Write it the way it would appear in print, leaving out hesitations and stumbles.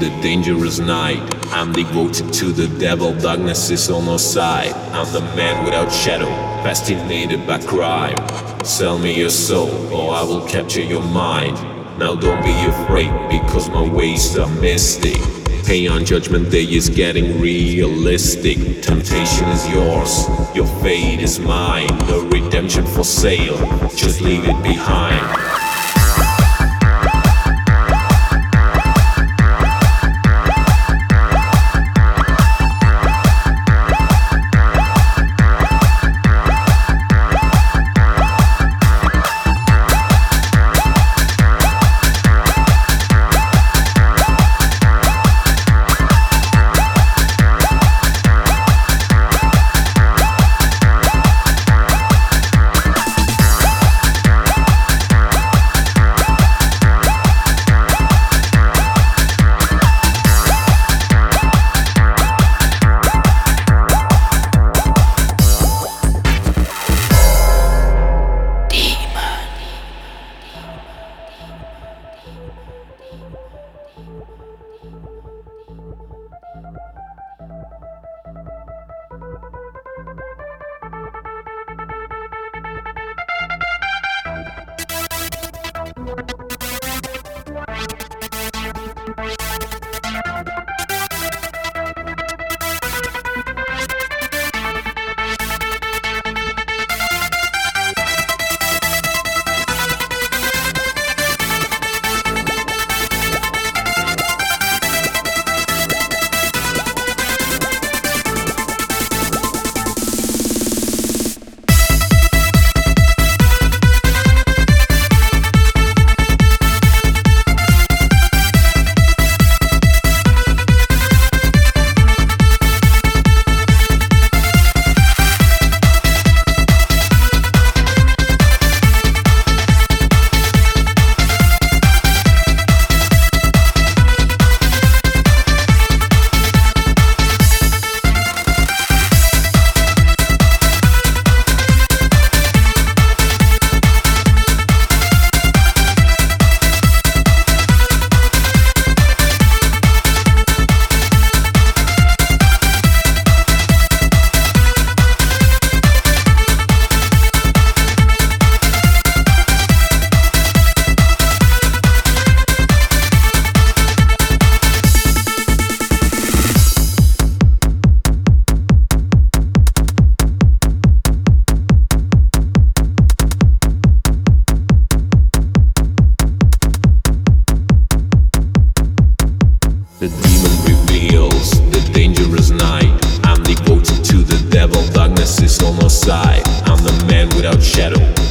the dangerous night. I'm devoted to the devil, darkness is on our side. I'm the man without shadow, fascinated by crime. Sell me your soul, or I will capture your mind. Now don't be afraid, because my ways are mystic. Pay on Judgment Day is getting realistic. Temptation is yours, your fate is mine. No redemption for sale, just leave it behind. The demon reveals the dangerous night. I'm devoted to the devil, darkness is on our side. I'm the man without shadow,